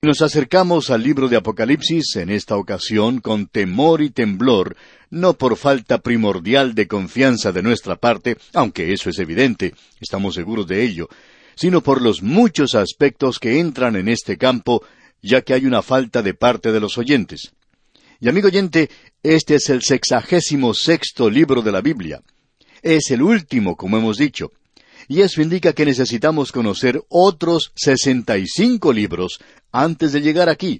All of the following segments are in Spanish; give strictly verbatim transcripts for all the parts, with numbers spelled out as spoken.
Nos acercamos al libro de Apocalipsis en esta ocasión con temor y temblor, no por falta primordial de confianza de nuestra parte, aunque eso es evidente, estamos seguros de ello, sino por los muchos aspectos que entran en este campo, ya que hay una falta de parte de los oyentes. Y amigo oyente, este es el sexagésimo sexto libro de la Biblia. Es el último, como hemos dicho. Y eso indica que necesitamos conocer otros sesenta y cinco libros antes de llegar aquí.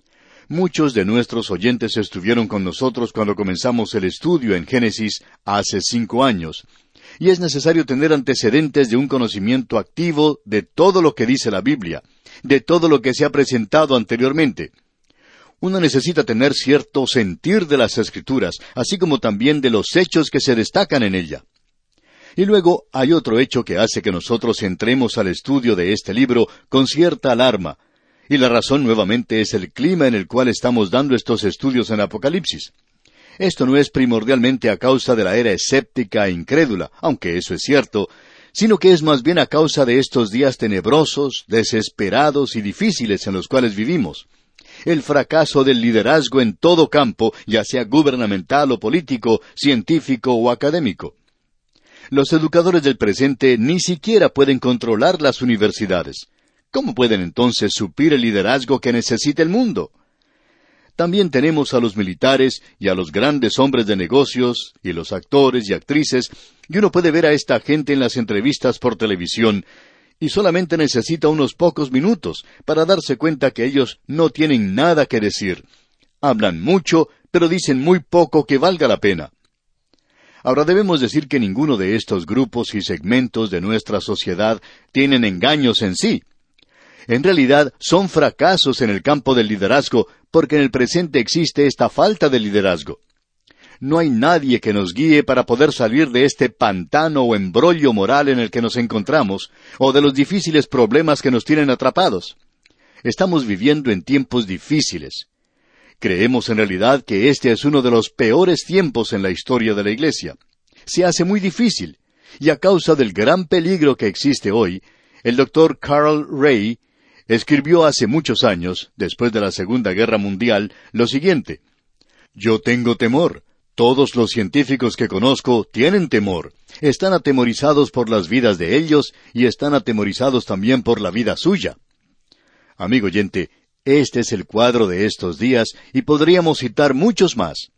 Muchos de nuestros oyentes estuvieron con nosotros cuando comenzamos el estudio en Génesis hace cinco años, y es necesario tener antecedentes de un conocimiento activo de todo lo que dice la Biblia, de todo lo que se ha presentado anteriormente. Uno necesita tener cierto sentir de las Escrituras, así como también de los hechos que se destacan en ella. Y luego hay otro hecho que hace que nosotros entremos al estudio de este libro con cierta alarma, y la razón nuevamente es el clima en el cual estamos dando estos estudios en Apocalipsis. Esto no es primordialmente a causa de la era escéptica e incrédula, aunque eso es cierto, sino que es más bien a causa de estos días tenebrosos, desesperados y difíciles en los cuales vivimos. El fracaso del liderazgo en todo campo, ya sea gubernamental o político, científico o académico. Los educadores del presente ni siquiera pueden controlar las universidades. ¿Cómo pueden entonces suplir el liderazgo que necesita el mundo? También tenemos a los militares y a los grandes hombres de negocios, y los actores y actrices, y uno puede ver a esta gente en las entrevistas por televisión, y solamente necesita unos pocos minutos para darse cuenta que ellos no tienen nada que decir. Hablan mucho, pero dicen muy poco que valga la pena. Ahora debemos decir que ninguno de estos grupos y segmentos de nuestra sociedad tienen engaños en sí. En realidad son fracasos en el campo del liderazgo, porque en el presente existe esta falta de liderazgo. No hay nadie que nos guíe para poder salir de este pantano o embrollo moral en el que nos encontramos, o de los difíciles problemas que nos tienen atrapados. Estamos viviendo en tiempos difíciles. Creemos en realidad que este es uno de los peores tiempos en la historia de la Iglesia. Se hace muy difícil, y a causa del gran peligro que existe hoy, el doctor Carl Ray escribió hace muchos años, después de la Segunda Guerra Mundial, lo siguiente: «Yo tengo temor. Todos los científicos que conozco tienen temor. Están atemorizados por las vidas de ellos y están atemorizados también por la vida suya». Amigo oyente, este es el cuadro de estos días y podríamos citar muchos más.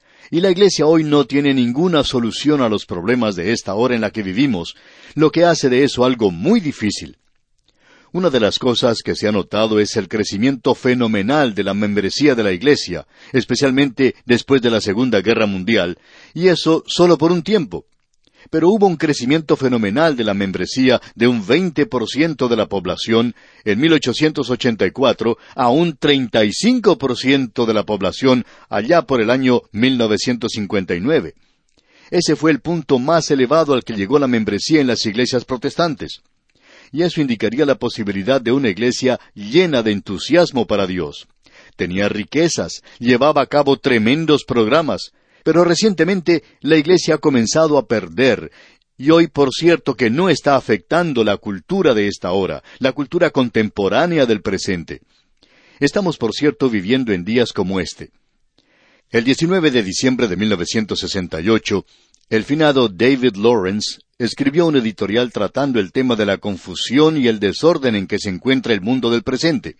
Y la Iglesia hoy no tiene ninguna solución a los problemas de esta hora en la que vivimos, lo que hace de eso algo muy difícil. Una de las cosas que se ha notado es el crecimiento fenomenal de la membresía de la Iglesia, especialmente después de la Segunda Guerra Mundial, y eso solo por un tiempo. Pero hubo un crecimiento fenomenal de la membresía de un veinte por ciento de la población en mil ochocientos ochenta y cuatro a un treinta y cinco por ciento de la población allá por el año mil novecientos cincuenta y nueve. Ese fue el punto más elevado al que llegó la membresía en las iglesias protestantes. Y eso indicaría la posibilidad de una iglesia llena de entusiasmo para Dios. Tenía riquezas, llevaba a cabo tremendos programas, pero recientemente la iglesia ha comenzado a perder, y hoy por cierto que no está afectando la cultura de esta hora, la cultura contemporánea del presente. Estamos por cierto viviendo en días como este. El diecinueve de diciembre de mil novecientos sesenta y ocho, el finado David Lawrence escribió un editorial tratando el tema de la confusión y el desorden en que se encuentra el mundo del presente.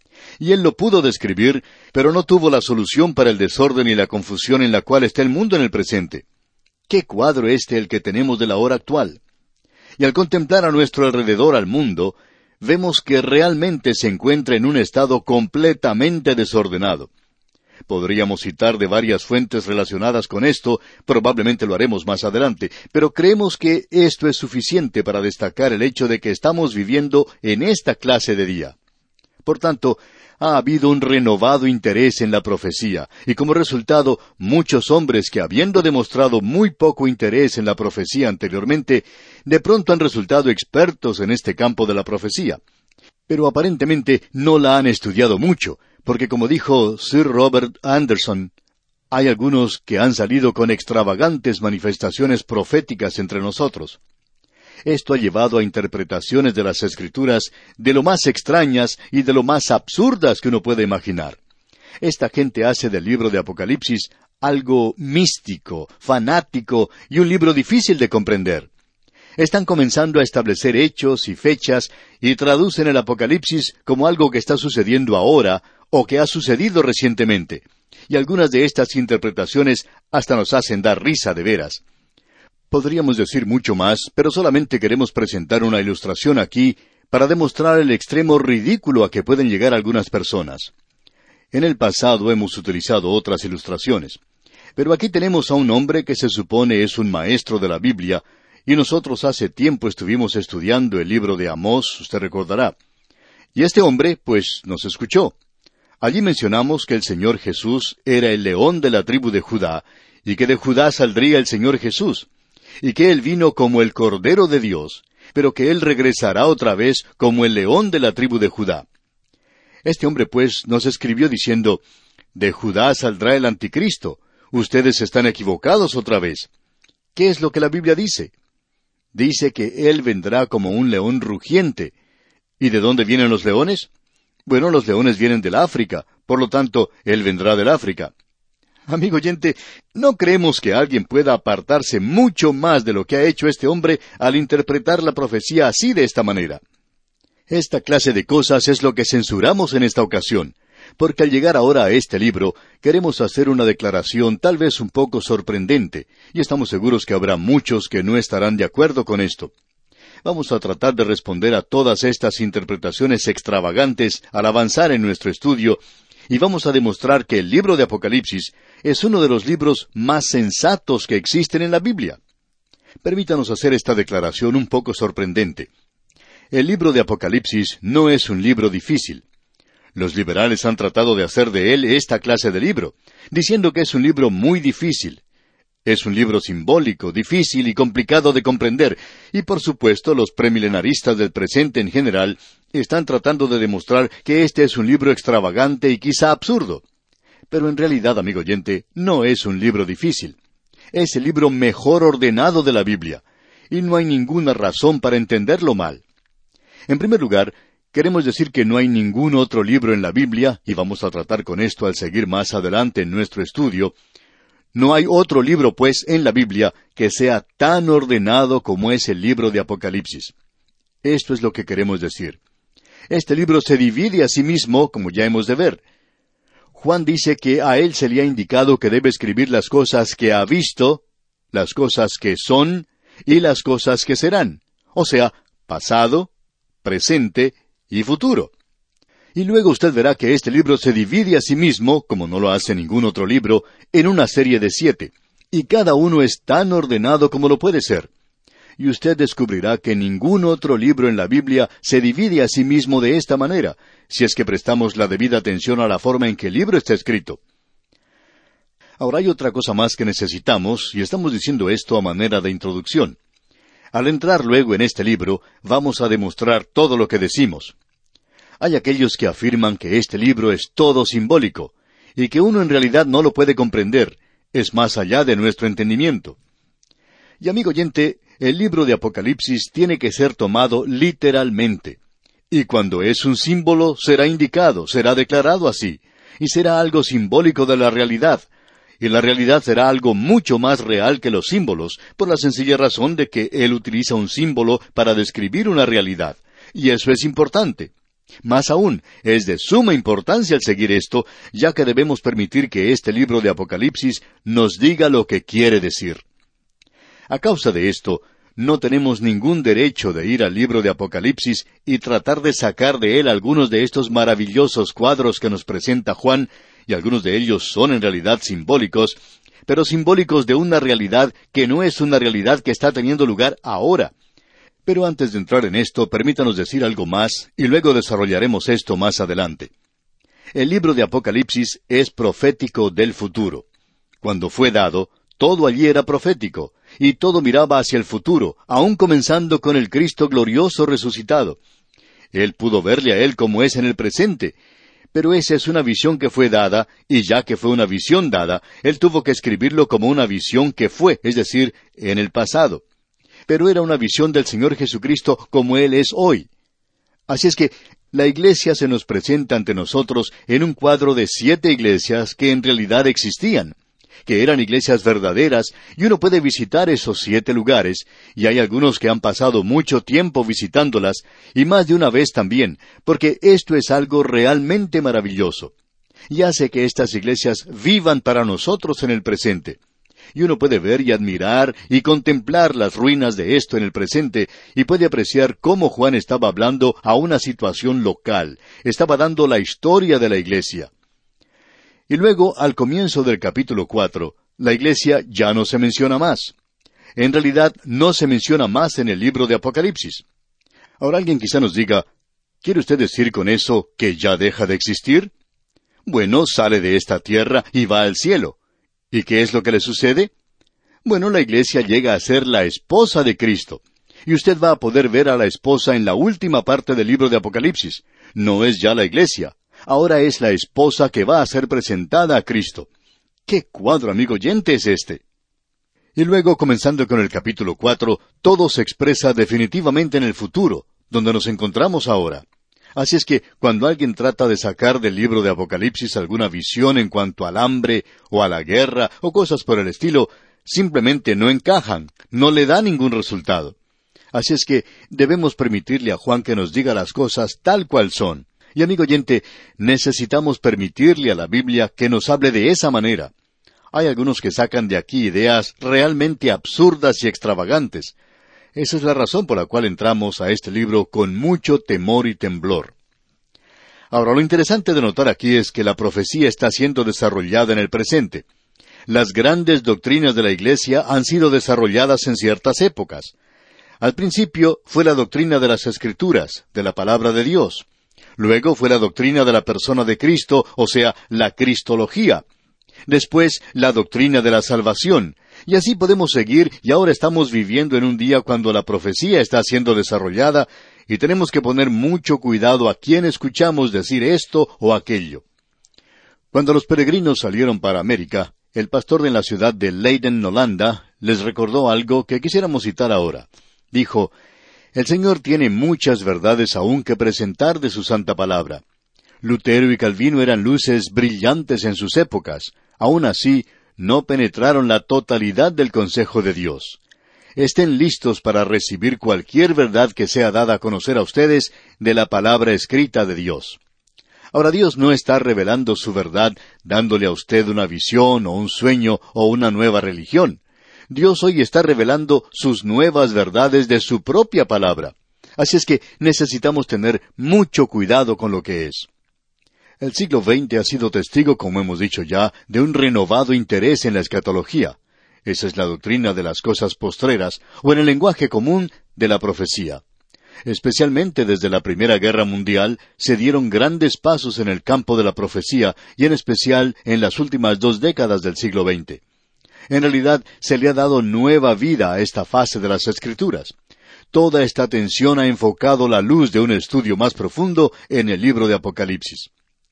Y él lo pudo describir, pero no tuvo la solución para el desorden y la confusión en la cual está el mundo en el presente. ¿Qué cuadro este el que tenemos de la hora actual? Y al contemplar a nuestro alrededor al mundo, vemos que realmente se encuentra en un estado completamente desordenado. Podríamos citar de varias fuentes relacionadas con esto, probablemente lo haremos más adelante, pero creemos que esto es suficiente para destacar el hecho de que estamos viviendo en esta clase de día. Por tanto, ha habido un renovado interés en la profecía, y como resultado, muchos hombres que habiendo demostrado muy poco interés en la profecía anteriormente, de pronto han resultado expertos en este campo de la profecía. Pero aparentemente no la han estudiado mucho, porque como dijo Sir Robert Anderson, hay algunos que han salido con extravagantes manifestaciones proféticas entre nosotros. Esto ha llevado a interpretaciones de las Escrituras de lo más extrañas y de lo más absurdas que uno puede imaginar. Esta gente hace del libro de Apocalipsis algo místico, fanático y un libro difícil de comprender. Están comenzando a establecer hechos y fechas y traducen el Apocalipsis como algo que está sucediendo ahora o que ha sucedido recientemente. Y algunas de estas interpretaciones hasta nos hacen dar risa de veras. Podríamos decir mucho más, pero solamente queremos presentar una ilustración aquí para demostrar el extremo ridículo a que pueden llegar algunas personas. En el pasado hemos utilizado otras ilustraciones, pero aquí tenemos a un hombre que se supone es un maestro de la Biblia, y nosotros hace tiempo estuvimos estudiando el libro de Amós, usted recordará. Y este hombre, pues, nos escuchó. Allí mencionamos que el Señor Jesús era el león de la tribu de Judá, y que de Judá saldría el Señor Jesús, y que Él vino como el Cordero de Dios, pero que Él regresará otra vez como el león de la tribu de Judá. Este hombre, pues, nos escribió diciendo, de Judá saldrá el anticristo. Ustedes están equivocados otra vez. ¿Qué es lo que la Biblia dice? Dice que Él vendrá como un león rugiente. ¿Y de dónde vienen los leones? Bueno, los leones vienen del África, por lo tanto, Él vendrá del África. Amigo oyente, no creemos que alguien pueda apartarse mucho más de lo que ha hecho este hombre al interpretar la profecía así de esta manera. Esta clase de cosas es lo que censuramos en esta ocasión, porque al llegar ahora a este libro, queremos hacer una declaración tal vez un poco sorprendente, y estamos seguros que habrá muchos que no estarán de acuerdo con esto. Vamos a tratar de responder a todas estas interpretaciones extravagantes al avanzar en nuestro estudio, y vamos a demostrar que el libro de Apocalipsis es uno de los libros más sensatos que existen en la Biblia. Permítanos hacer esta declaración un poco sorprendente. El libro de Apocalipsis no es un libro difícil. Los liberales han tratado de hacer de él esta clase de libro, diciendo que es un libro muy difícil. Es un libro simbólico, difícil y complicado de comprender, y por supuesto los premilenaristas del presente en general están tratando de demostrar que este es un libro extravagante y quizá absurdo. Pero en realidad, amigo oyente, no es un libro difícil. Es el libro mejor ordenado de la Biblia, y no hay ninguna razón para entenderlo mal. En primer lugar, queremos decir que no hay ningún otro libro en la Biblia, y vamos a tratar con esto al seguir más adelante en nuestro estudio. No hay otro libro, pues, en la Biblia que sea tan ordenado como es el libro de Apocalipsis. Esto es lo que queremos decir. Este libro se divide a sí mismo, como ya hemos de ver. Juan dice que a él se le ha indicado que debe escribir las cosas que ha visto, las cosas que son y las cosas que serán, o sea, pasado, presente y futuro. Y luego usted verá que este libro se divide a sí mismo, como no lo hace ningún otro libro, en una serie de siete, y cada uno es tan ordenado como lo puede ser. Y usted descubrirá que ningún otro libro en la Biblia se divide a sí mismo de esta manera, si es que prestamos la debida atención a la forma en que el libro está escrito. Ahora hay otra cosa más que necesitamos, y estamos diciendo esto a manera de introducción. Al entrar luego en este libro, vamos a demostrar todo lo que decimos. Hay aquellos que afirman que este libro es todo simbólico, y que uno en realidad no lo puede comprender, es más allá de nuestro entendimiento. Y amigo oyente, el libro de Apocalipsis tiene que ser tomado literalmente. Y cuando es un símbolo, será indicado, será declarado así, y será algo simbólico de la realidad. Y la realidad será algo mucho más real que los símbolos, por la sencilla razón de que él utiliza un símbolo para describir una realidad. Y eso es importante. Más aún, es de suma importancia al seguir esto, ya que debemos permitir que este libro de Apocalipsis nos diga lo que quiere decir. A causa de esto, no tenemos ningún derecho de ir al libro de Apocalipsis y tratar de sacar de él algunos de estos maravillosos cuadros que nos presenta Juan, y algunos de ellos son en realidad simbólicos, pero simbólicos de una realidad que no es una realidad que está teniendo lugar ahora. Pero antes de entrar en esto, permítanos decir algo más, y luego desarrollaremos esto más adelante. El libro de Apocalipsis es profético del futuro. Cuando fue dado, todo allí era profético, y todo miraba hacia el futuro, aun comenzando con el Cristo glorioso resucitado. Él pudo verle a Él como es en el presente, pero esa es una visión que fue dada, y ya que fue una visión dada, Él tuvo que escribirlo como una visión que fue, es decir, en el pasado. pero era una visión del Señor Jesucristo como Él es hoy. Así es que la iglesia se nos presenta ante nosotros en un cuadro de siete iglesias que en realidad existían, que eran iglesias verdaderas, y uno puede visitar esos siete lugares, y hay algunos que han pasado mucho tiempo visitándolas, y más de una vez también, porque esto es algo realmente maravilloso, y hace que estas iglesias vivan para nosotros en el presente. Y uno puede ver y admirar y contemplar las ruinas de esto en el presente, y puede apreciar cómo Juan estaba hablando a una situación local, estaba dando la historia de la iglesia. Y luego, al comienzo del capítulo cuatro, la iglesia ya no se menciona más. En realidad, no se menciona más en el libro de Apocalipsis. Ahora alguien quizá nos diga, ¿quiere usted decir con eso que ya deja de existir? Bueno, sale de esta tierra y va al cielo. ¿Y qué es lo que le sucede? Bueno, la iglesia llega a ser la esposa de Cristo. Y usted va a poder ver a la esposa en la última parte del libro de Apocalipsis. No es ya la iglesia. Ahora es la esposa que va a ser presentada a Cristo. ¡Qué cuadro, amigo oyente, es este! Y luego, comenzando con el capítulo cuatro, todo se expresa definitivamente en el futuro, donde nos encontramos ahora. Así es que, cuando alguien trata de sacar del libro de Apocalipsis alguna visión en cuanto al hambre, o a la guerra, o cosas por el estilo, simplemente no encajan, no le da ningún resultado. Así es que debemos permitirle a Juan que nos diga las cosas tal cual son. Y amigo oyente, necesitamos permitirle a la Biblia que nos hable de esa manera. Hay algunos que sacan de aquí ideas realmente absurdas y extravagantes. Esa es la razón por la cual entramos a este libro con mucho temor y temblor. Ahora, lo interesante de notar aquí es que la profecía está siendo desarrollada en el presente. Las grandes doctrinas de la Iglesia han sido desarrolladas en ciertas épocas. Al principio fue la doctrina de las Escrituras, de la Palabra de Dios. Luego fue la doctrina de la persona de Cristo, o sea, la cristología. Después, la doctrina de la salvación. Y así podemos seguir, y ahora estamos viviendo en un día cuando la profecía está siendo desarrollada, y tenemos que poner mucho cuidado a quién escuchamos decir esto o aquello. Cuando los peregrinos salieron para América, el pastor de la ciudad de Leiden, Holanda, les recordó algo que quisiéramos citar ahora. Dijo, «El Señor tiene muchas verdades aún que presentar de su santa palabra. Lutero y Calvino eran luces brillantes en sus épocas. Aún así, no penetraron la totalidad del consejo de Dios. Estén listos para recibir cualquier verdad que sea dada a conocer a ustedes de la palabra escrita de Dios». Ahora, Dios no está revelando su verdad dándole a usted una visión o un sueño o una nueva religión. Dios hoy está revelando sus nuevas verdades de su propia palabra. Así es que necesitamos tener mucho cuidado con lo que es. El siglo veinte ha sido testigo, como hemos dicho ya, de un renovado interés en la escatología. Esa es la doctrina de las cosas postreras, o en el lenguaje común, de la profecía. Especialmente desde la Primera Guerra Mundial, se dieron grandes pasos en el campo de la profecía, y en especial en las últimas dos décadas del siglo veinte. En realidad, se le ha dado nueva vida a esta fase de las Escrituras. Toda esta atención ha enfocado la luz de un estudio más profundo en el libro de Apocalipsis.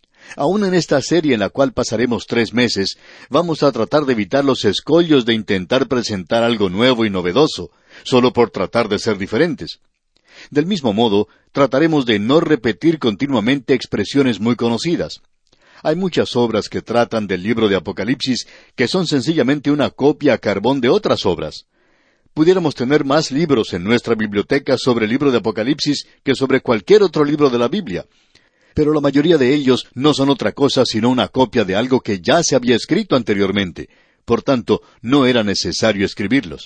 Aún en esta serie en la cual pasaremos tres meses, vamos a tratar de evitar los escollos de intentar presentar algo nuevo y novedoso, solo por tratar de ser diferentes. Del mismo modo, trataremos de no repetir continuamente expresiones muy conocidas. Hay muchas obras que tratan del libro de Apocalipsis que son sencillamente una copia a carbón de otras obras. Pudiéramos tener más libros en nuestra biblioteca sobre el libro de Apocalipsis que sobre cualquier otro libro de la Biblia. Pero la mayoría de ellos no son otra cosa sino una copia de algo que ya se había escrito anteriormente. Por tanto, no era necesario escribirlos.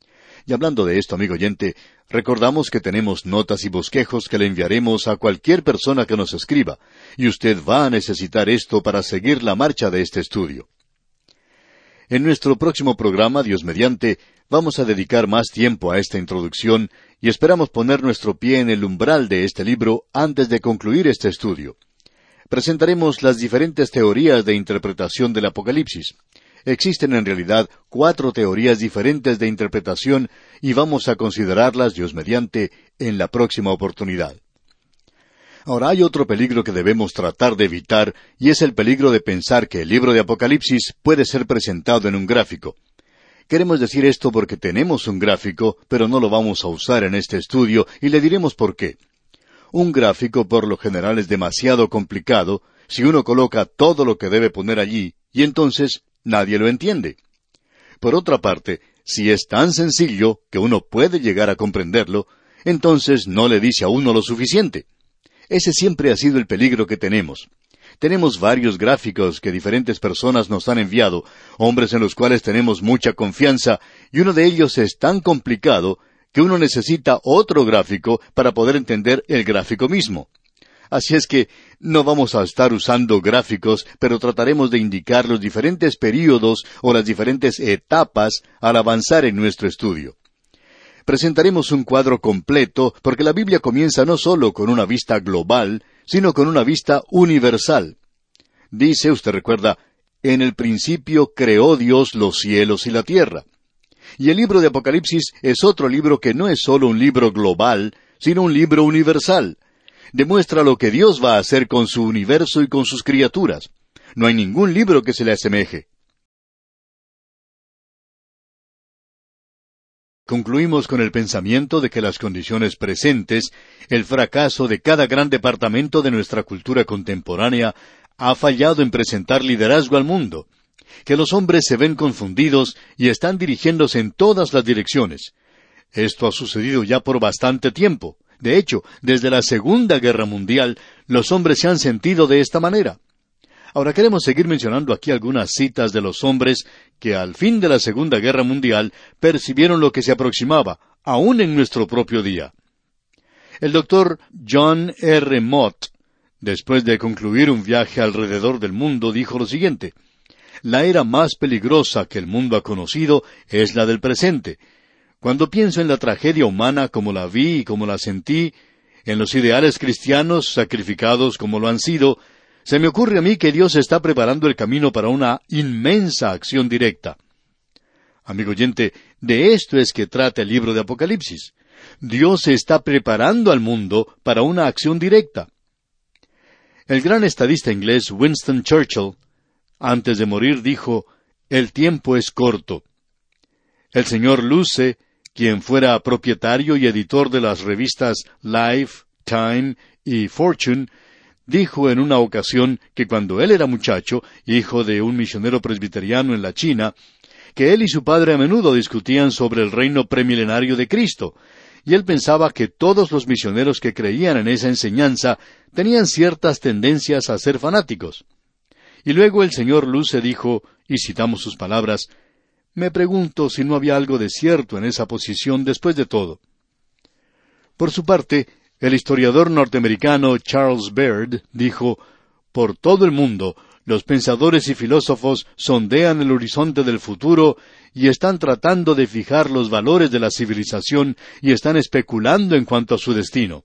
Y hablando de esto, amigo oyente, recordamos que tenemos notas y bosquejos que le enviaremos a cualquier persona que nos escriba, y usted va a necesitar esto para seguir la marcha de este estudio. En nuestro próximo programa, Dios mediante, vamos a dedicar más tiempo a esta introducción y esperamos poner nuestro pie en el umbral de este libro antes de concluir este estudio. Presentaremos las diferentes teorías de interpretación del Apocalipsis. Existen en realidad cuatro teorías diferentes de interpretación y vamos a considerarlas, Dios mediante, en la próxima oportunidad. Ahora, hay otro peligro que debemos tratar de evitar, y es el peligro de pensar que el libro de Apocalipsis puede ser presentado en un gráfico. Queremos decir esto porque tenemos un gráfico, pero no lo vamos a usar en este estudio, y le diremos por qué. Un gráfico por lo general es demasiado complicado si uno coloca todo lo que debe poner allí, y entonces nadie lo entiende. Por otra parte, si es tan sencillo que uno puede llegar a comprenderlo, entonces no le dice a uno lo suficiente. Ese siempre ha sido el peligro que tenemos. Tenemos varios gráficos que diferentes personas nos han enviado, hombres en los cuales tenemos mucha confianza, y uno de ellos es tan complicado que uno necesita otro gráfico para poder entender el gráfico mismo. Así es que no vamos a estar usando gráficos, pero trataremos de indicar los diferentes períodos o las diferentes etapas al avanzar en nuestro estudio. Presentaremos un cuadro completo porque la Biblia comienza no solo con una vista global, sino con una vista universal. Dice, usted recuerda, en el principio creó Dios los cielos y la tierra. Y el libro de Apocalipsis es otro libro que no es solo un libro global, sino un libro universal. Demuestra lo que Dios va a hacer con su universo y con sus criaturas. No hay ningún libro que se le asemeje. Concluimos con el pensamiento de que las condiciones presentes, el fracaso de cada gran departamento de nuestra cultura contemporánea, ha fallado en presentar liderazgo al mundo, que los hombres se ven confundidos y están dirigiéndose en todas las direcciones. Esto ha sucedido ya por bastante tiempo. De hecho, desde la Segunda Guerra Mundial, los hombres se han sentido de esta manera. Ahora queremos seguir mencionando aquí algunas citas de los hombres que al fin de la Segunda Guerra Mundial percibieron lo que se aproximaba, aún en nuestro propio día. El doctor John R. Mott, después de concluir un viaje alrededor del mundo, dijo lo siguiente: la era más peligrosa que el mundo ha conocido es la del presente. Cuando pienso en la tragedia humana como la vi y como la sentí, en los ideales cristianos sacrificados como lo han sido, se me ocurre a mí que Dios está preparando el camino para una inmensa acción directa. Amigo oyente, de esto es que trata el libro de Apocalipsis. Dios está preparando al mundo para una acción directa. El gran estadista inglés Winston Churchill, antes de morir, dijo: «El tiempo es corto». El señor Luce, quien fuera propietario y editor de las revistas Life, Time y Fortune, dijo en una ocasión que cuando él era muchacho, hijo de un misionero presbiteriano en la China, que él y su padre a menudo discutían sobre el reino premilenario de Cristo, y él pensaba que todos los misioneros que creían en esa enseñanza tenían ciertas tendencias a ser fanáticos. Y luego el señor Luce dijo, y citamos sus palabras: «Me pregunto si no había algo de cierto en esa posición después de todo». Por su parte, el historiador norteamericano Charles Baird dijo: «Por todo el mundo, los pensadores y filósofos sondean el horizonte del futuro y están tratando de fijar los valores de la civilización y están especulando en cuanto a su destino».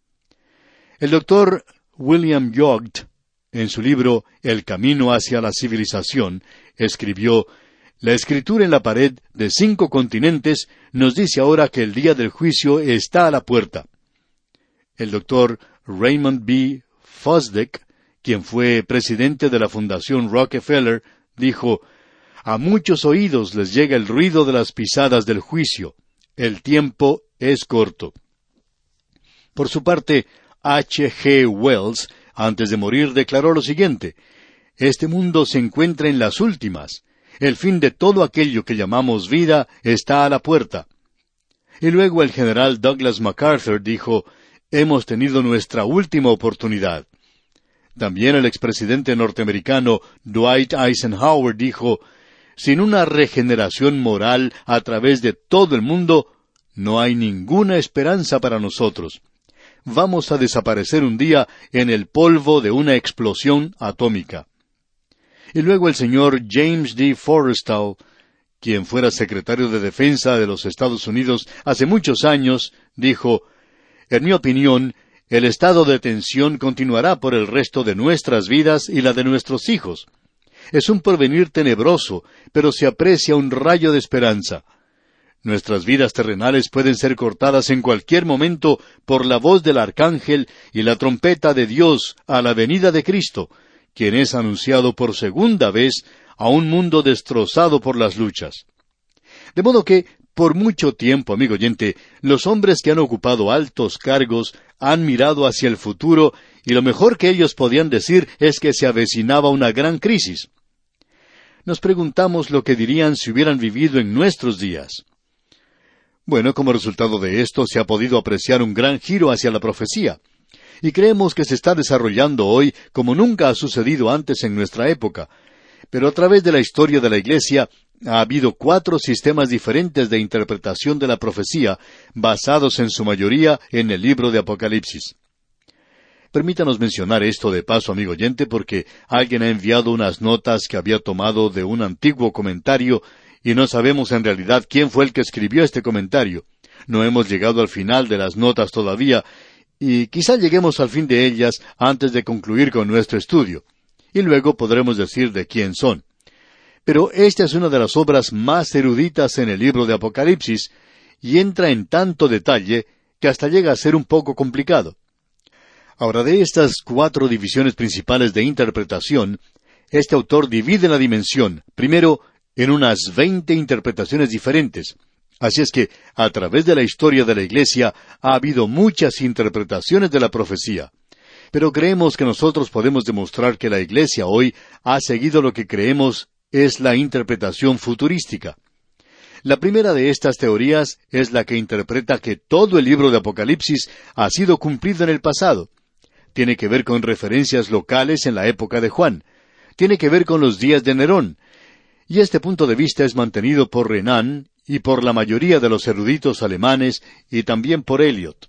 El doctor William Young, en su libro El camino hacia la civilización, escribió: «La escritura en la pared de cinco continentes nos dice ahora que el día del juicio está a la puerta». El doctor Raymond B. Fosdick, quien fue presidente de la Fundación Rockefeller, dijo: «A muchos oídos les llega el ruido de las pisadas del juicio. El tiempo es corto». Por su parte, H G Wells, antes de morir, declaró lo siguiente: «Este mundo se encuentra en las últimas. El fin de todo aquello que llamamos vida está a la puerta». Y luego el general Douglas MacArthur dijo: «Hemos tenido nuestra última oportunidad». También el expresidente norteamericano Dwight Eisenhower dijo: «Sin una regeneración moral a través de todo el mundo, no hay ninguna esperanza para nosotros. Vamos a desaparecer un día en el polvo de una explosión atómica». Y luego el señor James D. Forrestal, quien fuera secretario de Defensa de los Estados Unidos hace muchos años, dijo: «En mi opinión, el estado de tensión continuará por el resto de nuestras vidas y la de nuestros hijos. Es un porvenir tenebroso, pero se aprecia un rayo de esperanza. Nuestras vidas terrenales pueden ser cortadas en cualquier momento por la voz del arcángel y la trompeta de Dios a la venida de Cristo, quien es anunciado por segunda vez a un mundo destrozado por las luchas. De modo que, por mucho tiempo, amigo oyente, los hombres que han ocupado altos cargos han mirado hacia el futuro y lo mejor que ellos podían decir es que se avecinaba una gran crisis. Nos preguntamos lo que dirían si hubieran vivido en nuestros días. Bueno, como resultado de esto se ha podido apreciar un gran giro hacia la profecía, y creemos que se está desarrollando hoy como nunca ha sucedido antes en nuestra época. Pero a través de la historia de la Iglesia ha habido cuatro sistemas diferentes de interpretación de la profecía, basados en su mayoría en el libro de Apocalipsis. Permítanos mencionar esto de paso, amigo oyente, porque alguien ha enviado unas notas que había tomado de un antiguo comentario y no sabemos en realidad quién fue el que escribió este comentario. No hemos llegado al final de las notas todavía y quizá lleguemos al fin de ellas antes de concluir con nuestro estudio. Y luego podremos decir de quién son. Pero esta es una de las obras más eruditas en el libro de Apocalipsis y entra en tanto detalle que hasta llega a ser un poco complicado. Ahora, de estas cuatro divisiones principales de interpretación, este autor divide la dimensión, primero, en unas veinte interpretaciones diferentes. Así es que, a través de la historia de la Iglesia, ha habido muchas interpretaciones de la profecía. Pero creemos que nosotros podemos demostrar que la Iglesia hoy ha seguido lo que creemos es la interpretación futurística. La primera de estas teorías es la que interpreta que todo el libro de Apocalipsis ha sido cumplido en el pasado. Tiene que ver con referencias locales en la época de Juan. Tiene que ver con los días de Nerón. Y este punto de vista es mantenido por Renan y por la mayoría de los eruditos alemanes y también por Eliot.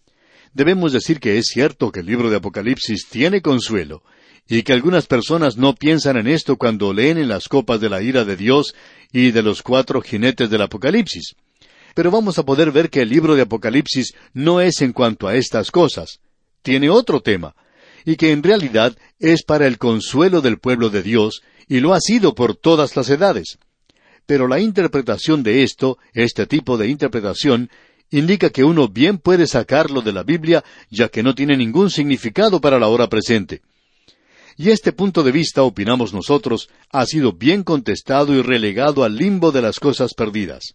Debemos decir que es cierto que el libro de Apocalipsis tiene consuelo, y que algunas personas no piensan en esto cuando leen en las copas de la ira de Dios y de los cuatro jinetes del Apocalipsis. Pero vamos a poder ver que el libro de Apocalipsis no es en cuanto a estas cosas. Tiene otro tema, y que en realidad es para el consuelo del pueblo de Dios, y lo ha sido por todas las edades. Pero la interpretación de esto, este tipo de interpretación, indica que uno bien puede sacarlo de la Biblia, ya que no tiene ningún significado para la hora presente. Y este punto de vista, opinamos nosotros, ha sido bien contestado y relegado al limbo de las cosas perdidas.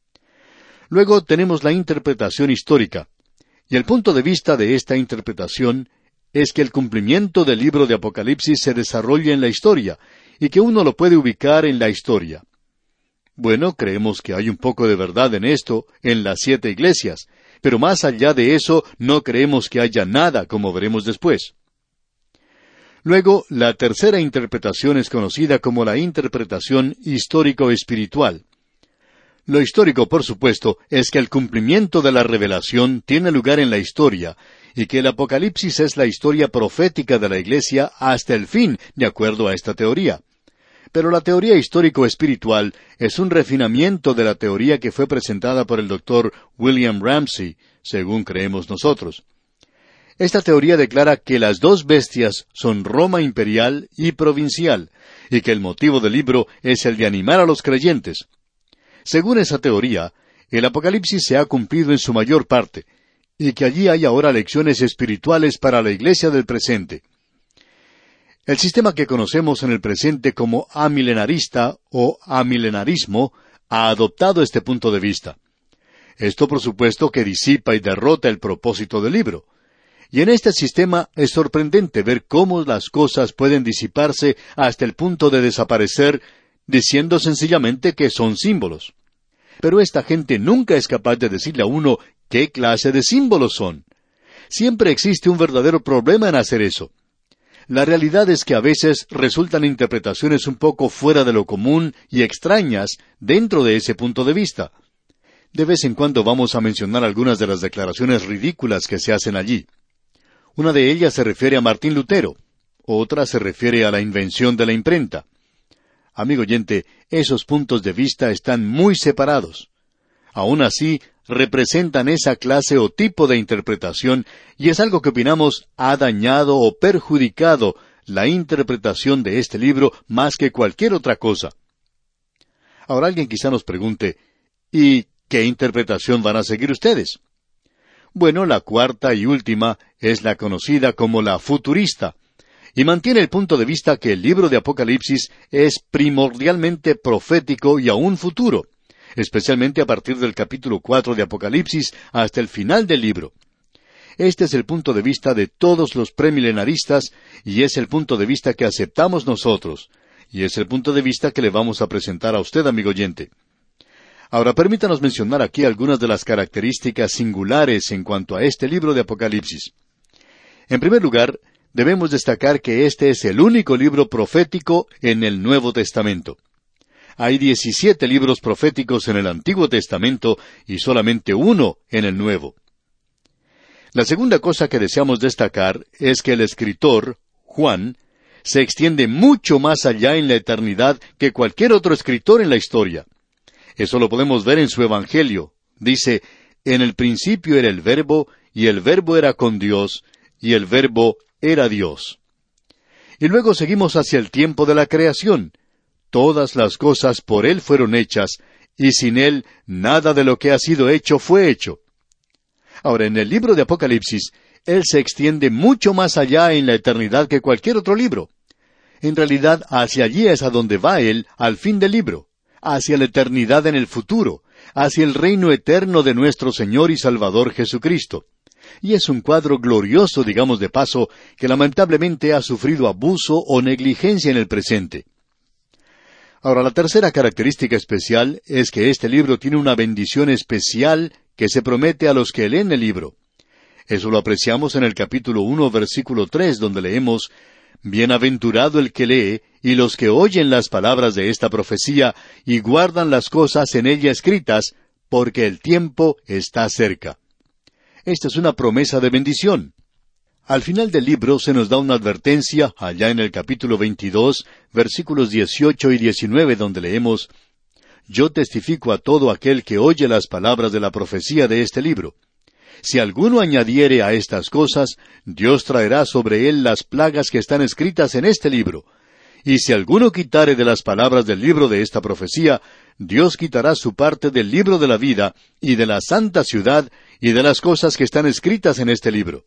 Luego tenemos la interpretación histórica, y el punto de vista de esta interpretación es que el cumplimiento del libro de Apocalipsis se desarrolla en la historia, y que uno lo puede ubicar en la historia. Bueno, creemos que hay un poco de verdad en esto, en las siete iglesias, pero más allá de eso no creemos que haya nada, como veremos después. Luego, la tercera interpretación es conocida como la interpretación histórico-espiritual. Lo histórico, por supuesto, es que el cumplimiento de la revelación tiene lugar en la historia, y que el Apocalipsis es la historia profética de la Iglesia hasta el fin, de acuerdo a esta teoría. Pero la teoría histórico-espiritual es un refinamiento de la teoría que fue presentada por el doctor William Ramsey, según creemos nosotros. Esta teoría declara que las dos bestias son Roma imperial y provincial, y que el motivo del libro es el de animar a los creyentes. Según esa teoría, el Apocalipsis se ha cumplido en su mayor parte, y que allí hay ahora lecciones espirituales para la iglesia del presente. El sistema que conocemos en el presente como amilenarista o amilenarismo ha adoptado este punto de vista. Esto, por supuesto, que disipa y derrota el propósito del libro. Y en este sistema es sorprendente ver cómo las cosas pueden disiparse hasta el punto de desaparecer, diciendo sencillamente que son símbolos. Pero esta gente nunca es capaz de decirle a uno qué clase de símbolos son. Siempre existe un verdadero problema en hacer eso. La realidad es que a veces resultan interpretaciones un poco fuera de lo común y extrañas dentro de ese punto de vista. De vez en cuando vamos a mencionar algunas de las declaraciones ridículas que se hacen allí. Una de ellas se refiere a Martín Lutero, otra se refiere a la invención de la imprenta. Amigo oyente, esos puntos de vista están muy separados. Aún así, representan esa clase o tipo de interpretación, y es algo que opinamos ha dañado o perjudicado la interpretación de este libro más que cualquier otra cosa. Ahora alguien quizá nos pregunte, ¿y qué interpretación van a seguir ustedes? Bueno, la cuarta y última es la conocida como la futurista, y mantiene el punto de vista que el libro de Apocalipsis es primordialmente profético y aún futuro. especialmente a partir del capítulo cuatro de Apocalipsis hasta el final del libro. Este es el punto de vista de todos los premilenaristas, y es el punto de vista que aceptamos nosotros, y es el punto de vista que le vamos a presentar a usted, amigo oyente. Ahora, permítanos mencionar aquí algunas de las características singulares en cuanto a este libro de Apocalipsis. En primer lugar, debemos destacar que este es el único libro profético en el Nuevo Testamento. Hay diecisiete libros proféticos en el Antiguo Testamento y solamente uno en el Nuevo. La segunda cosa que deseamos destacar es que el escritor, Juan, se extiende mucho más allá en la eternidad que cualquier otro escritor en la historia. Eso lo podemos ver en su Evangelio. Dice, en el principio era el Verbo, y el Verbo era con Dios, y el Verbo era Dios. Y luego seguimos hacia el tiempo de la creación. Todas las cosas por Él fueron hechas, y sin Él nada de lo que ha sido hecho fue hecho. Ahora, en el libro de Apocalipsis, Él se extiende mucho más allá en la eternidad que cualquier otro libro. En realidad, hacia allí es a donde va Él al fin del libro, hacia la eternidad en el futuro, hacia el reino eterno de nuestro Señor y Salvador Jesucristo. Y es un cuadro glorioso, digamos de paso, que lamentablemente ha sufrido abuso o negligencia en el presente. Ahora, la tercera característica especial es que este libro tiene una bendición especial que se promete a los que leen el libro. Eso lo apreciamos en el capítulo uno, versículo tres, donde leemos, «Bienaventurado el que lee, y los que oyen las palabras de esta profecía, y guardan las cosas en ella escritas, porque el tiempo está cerca». Esta es una promesa de bendición. Al final del libro se nos da una advertencia, allá en el capítulo veintidós, versículos dieciocho y diecinueve, donde leemos, «Yo testifico a todo aquel que oye las palabras de la profecía de este libro. Si alguno añadiere a estas cosas, Dios traerá sobre él las plagas que están escritas en este libro. Y si alguno quitare de las palabras del libro de esta profecía, Dios quitará su parte del libro de la vida, y de la santa ciudad, y de las cosas que están escritas en este libro».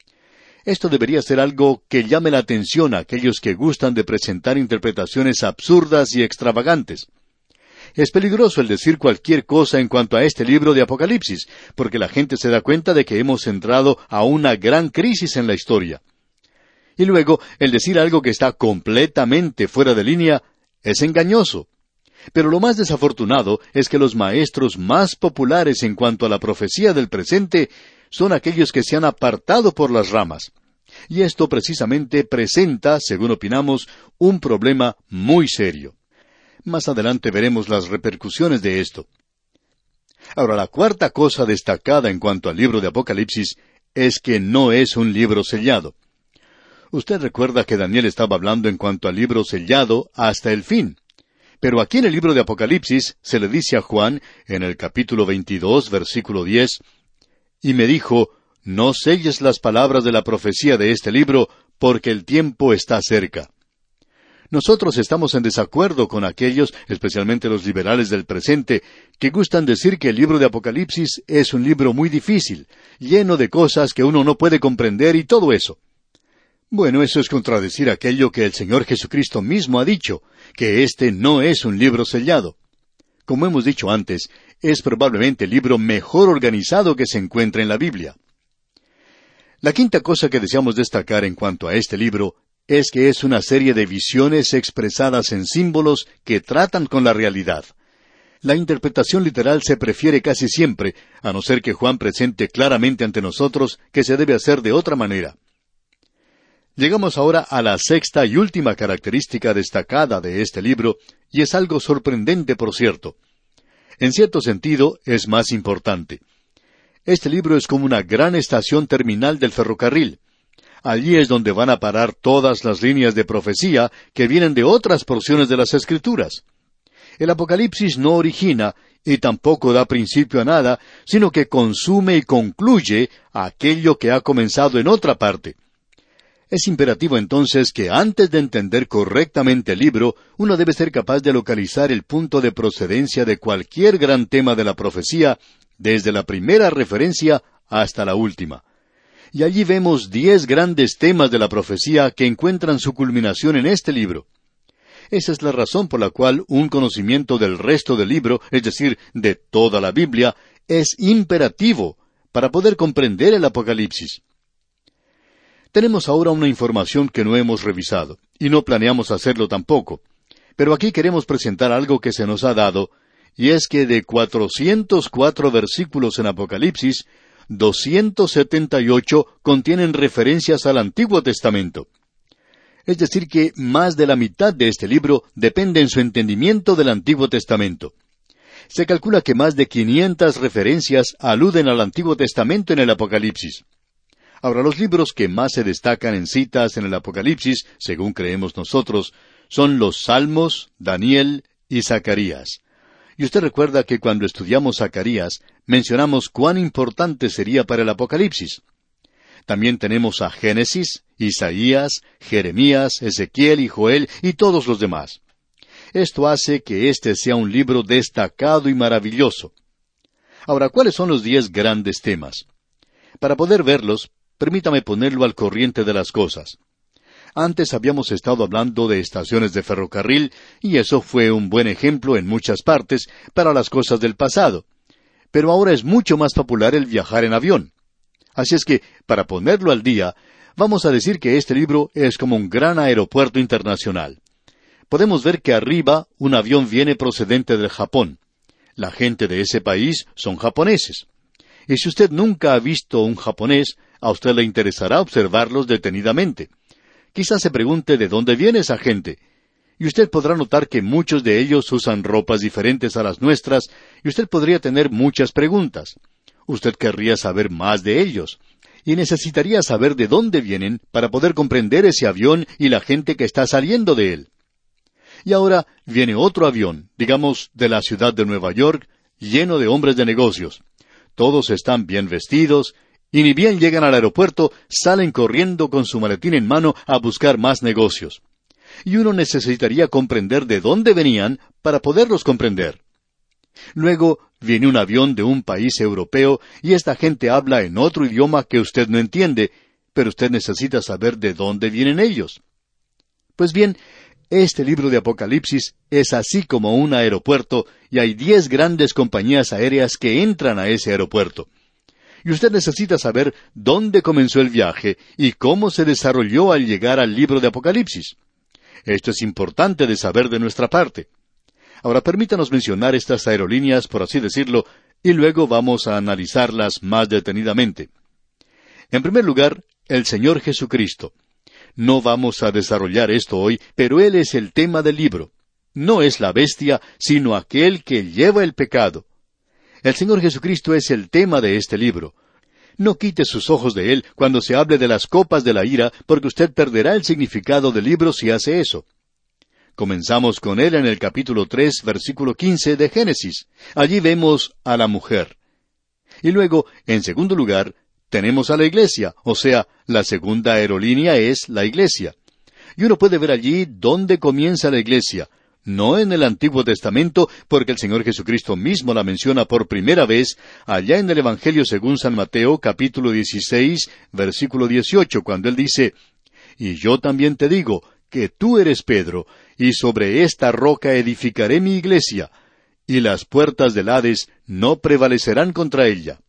Esto debería ser algo que llame la atención a aquellos que gustan de presentar interpretaciones absurdas y extravagantes. Es peligroso el decir cualquier cosa en cuanto a este libro de Apocalipsis, porque la gente se da cuenta de que hemos entrado a una gran crisis en la historia. Y luego, el decir algo que está completamente fuera de línea es engañoso. Pero lo más desafortunado es que los maestros más populares en cuanto a la profecía del presente son aquellos que se han apartado por las ramas. Y esto precisamente presenta, según opinamos, un problema muy serio. Más adelante veremos las repercusiones de esto. Ahora, la cuarta cosa destacada en cuanto al libro de Apocalipsis es que no es un libro sellado. Usted recuerda que Daniel estaba hablando en cuanto al libro sellado hasta el fin. Pero aquí en el libro de Apocalipsis se le dice a Juan, en el capítulo veintidós, versículo diez, «Y me dijo, no selles las palabras de la profecía de este libro, porque el tiempo está cerca». Nosotros estamos en desacuerdo con aquellos, especialmente los liberales del presente, que gustan decir que el libro de Apocalipsis es un libro muy difícil, lleno de cosas que uno no puede comprender y todo eso. Bueno, eso es contradecir aquello que el Señor Jesucristo mismo ha dicho, que este no es un libro sellado. Como hemos dicho antes, es probablemente el libro mejor organizado que se encuentra en la Biblia. La quinta cosa que deseamos destacar en cuanto a este libro es que es una serie de visiones expresadas en símbolos que tratan con la realidad. La interpretación literal se prefiere casi siempre, a no ser que Juan presente claramente ante nosotros que se debe hacer de otra manera. Llegamos ahora a la sexta y última característica destacada de este libro, y es algo sorprendente, por cierto. En cierto sentido, es más importante. Este libro es como una gran estación terminal del ferrocarril. Allí es donde van a parar todas las líneas de profecía que vienen de otras porciones de las Escrituras. El Apocalipsis no origina y tampoco da principio a nada, sino que consume y concluye aquello que ha comenzado en otra parte. Es imperativo entonces que antes de entender correctamente el libro, uno debe ser capaz de localizar el punto de procedencia de cualquier gran tema de la profecía, desde la primera referencia hasta la última. Y allí vemos diez grandes temas de la profecía que encuentran su culminación en este libro. Esa es la razón por la cual un conocimiento del resto del libro, es decir, de toda la Biblia, es imperativo para poder comprender el Apocalipsis. Tenemos ahora una información que no hemos revisado, y no planeamos hacerlo tampoco. Pero aquí queremos presentar algo que se nos ha dado, y es que de cuatrocientos cuatro versículos en Apocalipsis, doscientos setenta y ocho contienen referencias al Antiguo Testamento. Es decir que más de la mitad de este libro depende en su entendimiento del Antiguo Testamento. Se calcula que más de quinientas referencias aluden al Antiguo Testamento en el Apocalipsis. Ahora, los libros que más se destacan en citas en el Apocalipsis, según creemos nosotros, son los Salmos, Daniel y Zacarías. Y usted recuerda que cuando estudiamos Zacarías, mencionamos cuán importante sería para el Apocalipsis. También tenemos a Génesis, Isaías, Jeremías, Ezequiel y Joel y todos los demás. Esto hace que este sea un libro destacado y maravilloso. Ahora, ¿cuáles son los diez grandes temas? Para poder verlos, permítame ponerlo al corriente de las cosas. Antes habíamos estado hablando de estaciones de ferrocarril, y eso fue un buen ejemplo en muchas partes para las cosas del pasado. Pero ahora es mucho más popular el viajar en avión. Así es que, para ponerlo al día, vamos a decir que este libro es como un gran aeropuerto internacional. Podemos ver que arriba un avión viene procedente del Japón. La gente de ese país son japoneses. Y si usted nunca ha visto un japonés, a usted le interesará observarlos detenidamente. Quizás se pregunte de dónde viene esa gente. Y usted podrá notar que muchos de ellos usan ropas diferentes a las nuestras, y usted podría tener muchas preguntas. Usted querría saber más de ellos, y necesitaría saber de dónde vienen para poder comprender ese avión y la gente que está saliendo de él. Y ahora viene otro avión, digamos de la ciudad de Nueva York, lleno de hombres de negocios. Todos están bien vestidos, y ni bien llegan al aeropuerto, salen corriendo con su maletín en mano a buscar más negocios. Y uno necesitaría comprender de dónde venían para poderlos comprender. Luego viene un avión de un país europeo, y esta gente habla en otro idioma que usted no entiende, pero usted necesita saber de dónde vienen ellos. Pues bien, este libro de Apocalipsis es así como un aeropuerto, y hay diez grandes compañías aéreas que entran a ese aeropuerto. Y usted necesita saber dónde comenzó el viaje y cómo se desarrolló al llegar al libro de Apocalipsis. Esto es importante de saber de nuestra parte. Ahora permítanos mencionar estas aerolíneas, por así decirlo, y luego vamos a analizarlas más detenidamente. En primer lugar, el Señor Jesucristo. No vamos a desarrollar esto hoy, pero Él es el tema del libro. No es la bestia, sino aquel que lleva el pecado. El Señor Jesucristo es el tema de este libro. No quite sus ojos de Él cuando se hable de las copas de la ira, porque usted perderá el significado del libro si hace eso. Comenzamos con Él en el capítulo tres, versículo quince de Génesis. Allí vemos a la mujer. Y luego, en segundo lugar, tenemos a la iglesia, o sea, la segunda aerolínea es la iglesia. Y uno puede ver allí dónde comienza la iglesia, no en el Antiguo Testamento, porque el Señor Jesucristo mismo la menciona por primera vez allá en el Evangelio según San Mateo, capítulo dieciséis, versículo dieciocho, cuando Él dice, «Y yo también te digo, que tú eres Pedro, y sobre esta roca edificaré mi iglesia, y las puertas del Hades no prevalecerán contra ella».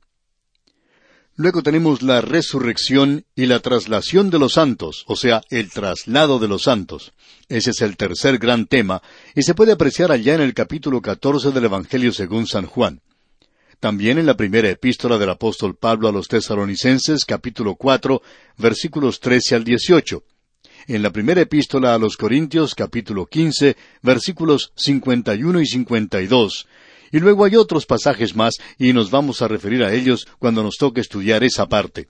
Luego tenemos la resurrección y la traslación de los santos, o sea, el traslado de los santos. Ese es el tercer gran tema, y se puede apreciar allá en el capítulo catorce del Evangelio según San Juan. También en la primera epístola del apóstol Pablo a los Tesalonicenses, capítulo cuatro, versículos trece al dieciocho. En la primera epístola a los Corintios, capítulo quince, versículos cincuenta y uno y cincuenta y dos. Y luego hay otros pasajes más, y nos vamos a referir a ellos cuando nos toque estudiar esa parte.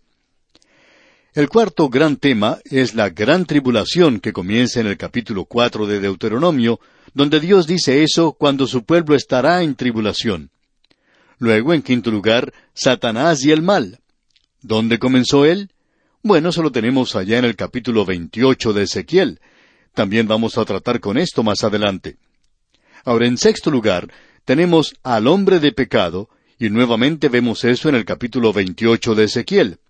El cuarto gran tema es la gran tribulación que comienza en el capítulo cuatro de Deuteronomio, donde Dios dice eso cuando su pueblo estará en tribulación. Luego, en quinto lugar, Satanás y el mal. ¿Dónde comenzó él? Bueno, eso lo tenemos allá en el capítulo veintiocho de Ezequiel. También vamos a tratar con esto más adelante. Ahora, en sexto lugar, tenemos al hombre de pecado, y nuevamente vemos eso en el capítulo veintiocho de Ezequiel.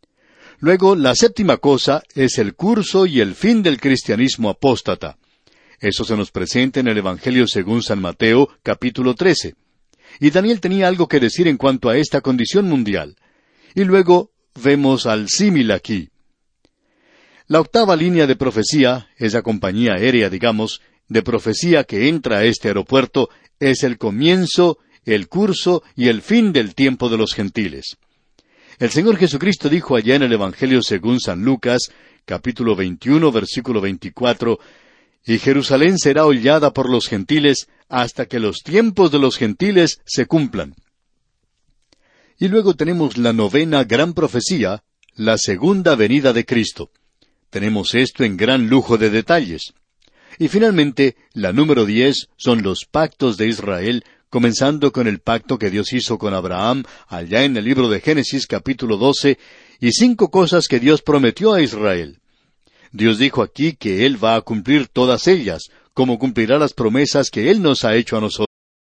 Luego, la séptima cosa es el curso y el fin del cristianismo apóstata. Eso se nos presenta en el Evangelio según San Mateo, capítulo trece. Y Daniel tenía algo que decir en cuanto a esta condición mundial. Y luego vemos al símil aquí. La octava línea de profecía, esa compañía aérea, digamos, de profecía que entra a este aeropuerto, es el comienzo, el curso y el fin del tiempo de los gentiles. El Señor Jesucristo dijo allá en el Evangelio según San Lucas, capítulo veintiuno, versículo veinticuatro, «Y Jerusalén será hollada por los gentiles hasta que los tiempos de los gentiles se cumplan». Y luego tenemos la novena gran profecía, la segunda venida de Cristo. Tenemos esto en gran lujo de detalles. Y finalmente, la número diez son los pactos de Israel, comenzando con el pacto que Dios hizo con Abraham, allá en el libro de Génesis capítulo doce, y cinco cosas que Dios prometió a Israel. Dios dijo aquí que Él va a cumplir todas ellas, como cumplirá las promesas que Él nos ha hecho a nosotros.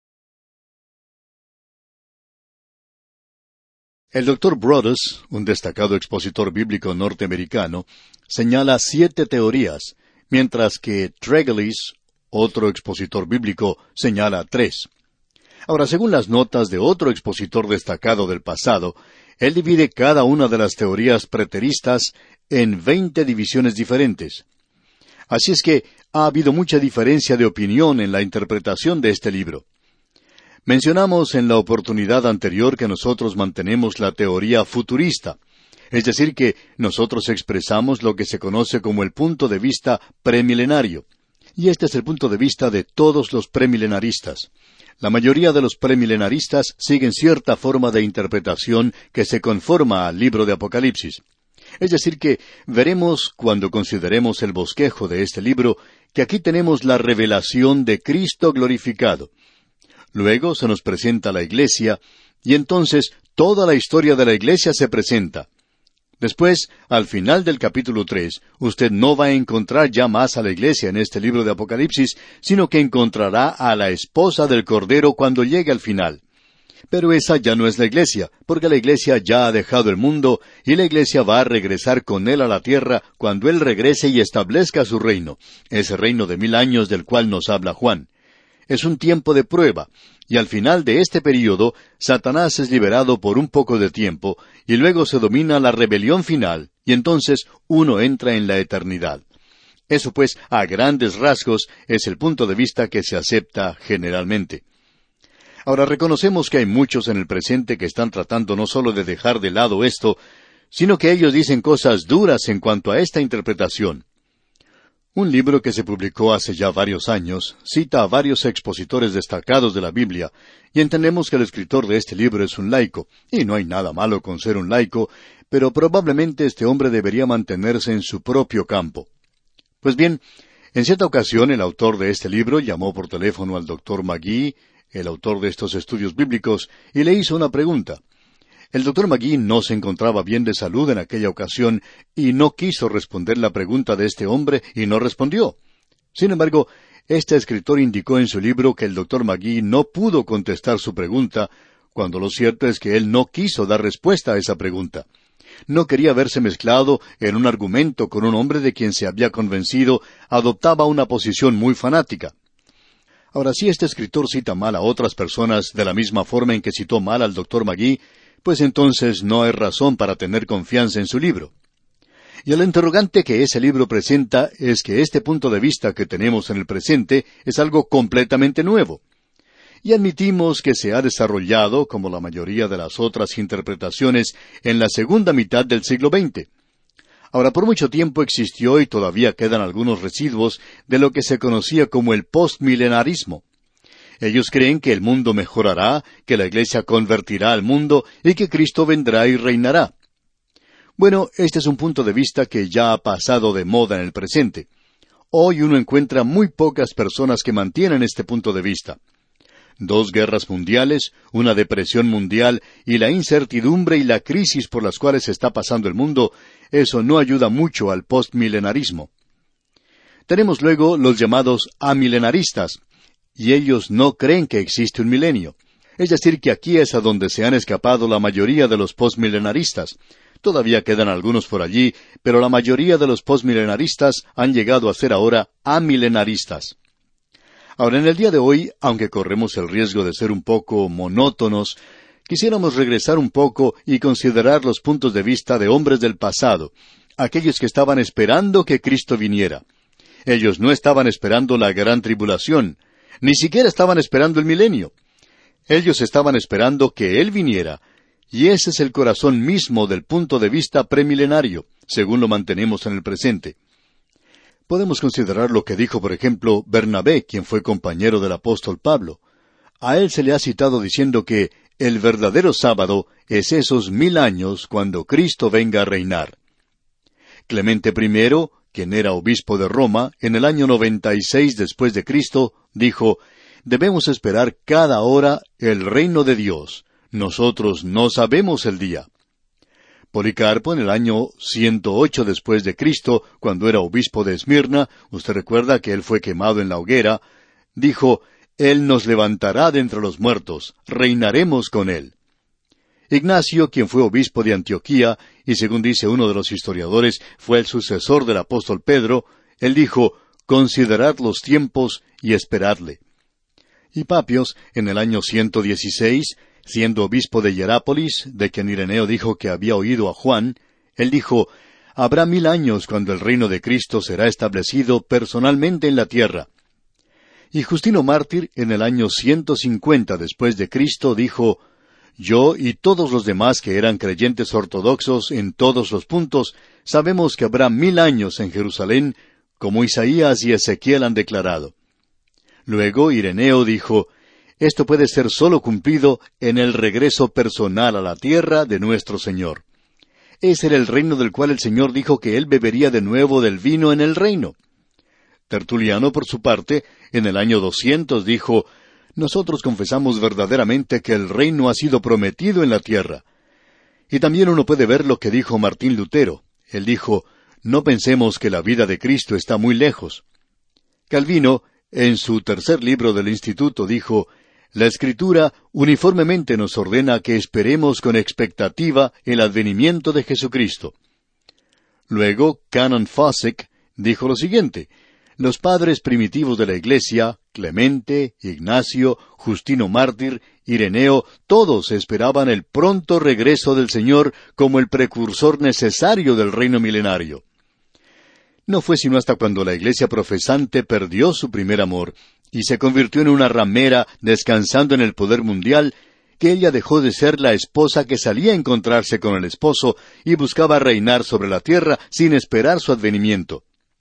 El doctor Broadus, un destacado expositor bíblico norteamericano, señala siete teorías, mientras que Tregelles, otro expositor bíblico, señala tres. Ahora, según las notas de otro expositor destacado del pasado, él divide cada una de las teorías preteristas en veinte divisiones diferentes. Así es que ha habido mucha diferencia de opinión en la interpretación de este libro. Mencionamos en la oportunidad anterior que nosotros mantenemos la teoría futurista, es decir, que nosotros expresamos lo que se conoce como el punto de vista premilenario. Y este es el punto de vista de todos los premilenaristas. La mayoría de los premilenaristas siguen cierta forma de interpretación que se conforma al libro de Apocalipsis. Es decir que veremos, cuando consideremos el bosquejo de este libro, que aquí tenemos la revelación de Cristo glorificado. Luego se nos presenta la Iglesia, y entonces toda la historia de la Iglesia se presenta. Después, al final del capítulo tres, usted no va a encontrar ya más a la Iglesia en este libro de Apocalipsis, sino que encontrará a la esposa del Cordero cuando llegue al final. Pero esa ya no es la Iglesia, porque la Iglesia ya ha dejado el mundo, y la Iglesia va a regresar con Él a la tierra cuando Él regrese y establezca su reino, ese reino de mil años del cual nos habla Juan. Es un tiempo de prueba, y al final de este período, Satanás es liberado por un poco de tiempo, y luego se domina la rebelión final, y entonces uno entra en la eternidad. Eso pues, a grandes rasgos, es el punto de vista que se acepta generalmente. Ahora reconocemos que hay muchos en el presente que están tratando no solo de dejar de lado esto, sino que ellos dicen cosas duras en cuanto a esta interpretación. Un libro que se publicó hace ya varios años cita a varios expositores destacados de la Biblia, y entendemos que el escritor de este libro es un laico, y no hay nada malo con ser un laico, pero probablemente este hombre debería mantenerse en su propio campo. Pues bien, en cierta ocasión el autor de este libro llamó por teléfono al doctor Magee, el autor de estos estudios bíblicos, y le hizo una pregunta. El doctor Magee no se encontraba bien de salud en aquella ocasión y no quiso responder la pregunta de este hombre y no respondió. Sin embargo, este escritor indicó en su libro que el doctor Magee no pudo contestar su pregunta, cuando lo cierto es que él no quiso dar respuesta a esa pregunta. No quería verse mezclado en un argumento con un hombre de quien se había convencido adoptaba una posición muy fanática. Ahora, si este escritor cita mal a otras personas de la misma forma en que citó mal al doctor Magee, pues entonces no hay razón para tener confianza en su libro. Y el interrogante que ese libro presenta es que este punto de vista que tenemos en el presente es algo completamente nuevo. Y admitimos que se ha desarrollado, como la mayoría de las otras interpretaciones, en la segunda mitad del siglo veinte. Ahora, por mucho tiempo existió y todavía quedan algunos residuos de lo que se conocía como el postmilenarismo. Ellos creen que el mundo mejorará, que la Iglesia convertirá al mundo y que Cristo vendrá y reinará. Bueno, este es un punto de vista que ya ha pasado de moda en el presente. Hoy uno encuentra muy pocas personas que mantienen este punto de vista. Dos guerras mundiales, una depresión mundial y la incertidumbre y la crisis por las cuales está pasando el mundo, eso no ayuda mucho al postmilenarismo. Tenemos luego los llamados amilenaristas, y ellos no creen que existe un milenio. Es decir, que aquí es a donde se han escapado la mayoría de los postmilenaristas. Todavía quedan algunos por allí, pero la mayoría de los postmilenaristas han llegado a ser ahora amilenaristas. Ahora, en el día de hoy, aunque corremos el riesgo de ser un poco monótonos, quisiéramos regresar un poco y considerar los puntos de vista de hombres del pasado, aquellos que estaban esperando que Cristo viniera. Ellos no estaban esperando la gran tribulación, ni siquiera estaban esperando el milenio. Ellos estaban esperando que Él viniera, y ese es el corazón mismo del punto de vista premilenario, según lo mantenemos en el presente. Podemos considerar lo que dijo, por ejemplo, Bernabé, quien fue compañero del apóstol Pablo. A él se le ha citado diciendo que el verdadero sábado es esos mil años cuando Cristo venga a reinar. Clemente primero, quien era obispo de Roma, en el año noventa y seis después de Cristo, dijo, «Debemos esperar cada hora el reino de Dios. Nosotros no sabemos el día». Policarpo, en el año ciento ocho después de Cristo, cuando era obispo de Esmirna, usted recuerda que él fue quemado en la hoguera, dijo, «Él nos levantará de entre los muertos, reinaremos con él». Ignacio, quien fue obispo de Antioquía, y según dice uno de los historiadores, fue el sucesor del apóstol Pedro, él dijo, «Considerad los tiempos y esperadle». Y Papios, en el año ciento dieciséis, siendo obispo de Hierápolis, de quien Ireneo dijo que había oído a Juan, él dijo, «Habrá mil años cuando el reino de Cristo será establecido personalmente en la tierra». Y Justino Mártir, en el año ciento cincuenta después de Cristo, dijo, «Yo y todos los demás que eran creyentes ortodoxos en todos los puntos, sabemos que habrá mil años en Jerusalén, como Isaías y Ezequiel han declarado». Luego Ireneo dijo, «Esto puede ser sólo cumplido en el regreso personal a la tierra de nuestro Señor». Ese era el reino del cual el Señor dijo que Él bebería de nuevo del vino en el reino. Tertuliano, por su parte, en el año doscientos dijo, «Nosotros confesamos verdaderamente que el reino ha sido prometido en la tierra». Y también uno puede ver lo que dijo Martín Lutero. Él dijo, «No pensemos que la vida de Cristo está muy lejos». Calvino, en su tercer libro del Instituto, dijo, «La Escritura uniformemente nos ordena que esperemos con expectativa el advenimiento de Jesucristo». Luego, Canon Fosseck dijo lo siguiente, «Los padres primitivos de la Iglesia, Clemente, Ignacio, Justino Mártir, Ireneo, todos esperaban el pronto regreso del Señor como el precursor necesario del reino milenario». No fue sino hasta cuando la iglesia profesante perdió su primer amor y se convirtió en una ramera descansando en el poder mundial, que ella dejó de ser la esposa que salía a encontrarse con el esposo y buscaba reinar sobre la tierra sin esperar su advenimiento.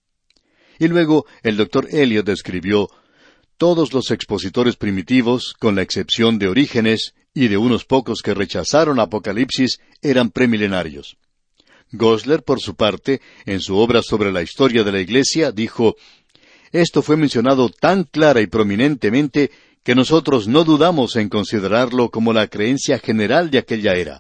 Y luego el doctor Eliot escribió, «Todos los expositores primitivos, con la excepción de Orígenes y de unos pocos que rechazaron Apocalipsis, eran premilenarios». Gosler, por su parte, en su obra sobre la historia de la Iglesia, dijo, «Esto fue mencionado tan clara y prominentemente que nosotros no dudamos en considerarlo como la creencia general de aquella era».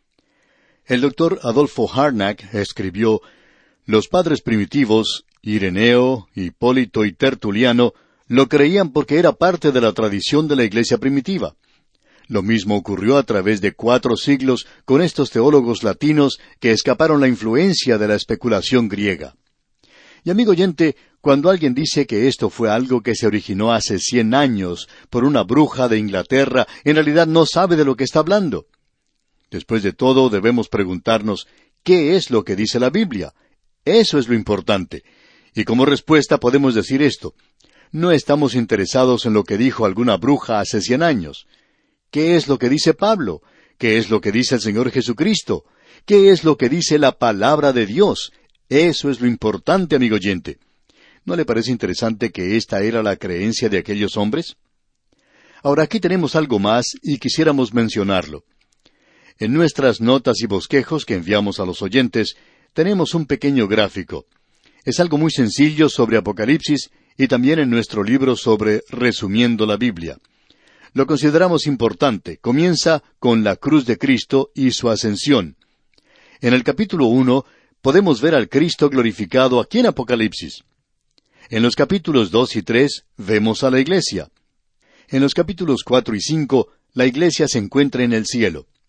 El doctor Adolfo Harnack escribió, «Los padres primitivos, Ireneo, Hipólito y Tertuliano, lo creían porque era parte de la tradición de la Iglesia primitiva. Lo mismo ocurrió a través de cuatro siglos con estos teólogos latinos que escaparon la influencia de la especulación griega». Y amigo oyente, cuando alguien dice que esto fue algo que se originó hace cien años por una bruja de Inglaterra, en realidad no sabe de lo que está hablando. Después de todo, debemos preguntarnos, ¿qué es lo que dice la Biblia? Eso es lo importante. Y como respuesta podemos decir esto, no estamos interesados en lo que dijo alguna bruja hace cien años. ¿Qué es lo que dice Pablo? ¿Qué es lo que dice el Señor Jesucristo? ¿Qué es lo que dice la palabra de Dios? Eso es lo importante, amigo oyente. ¿No le parece interesante que esta era la creencia de aquellos hombres? Ahora aquí tenemos algo más y quisiéramos mencionarlo. En nuestras notas y bosquejos que enviamos a los oyentes, tenemos un pequeño gráfico. Es algo muy sencillo sobre Apocalipsis y también en nuestro libro sobre Resumiendo la Biblia. Lo consideramos importante. Comienza con la cruz de Cristo y su ascensión. En el capítulo uno podemos ver al Cristo glorificado aquí en Apocalipsis. En los capítulos dos y tres vemos a la iglesia. En los capítulos cuatro y cinco la iglesia se encuentra en el cielo.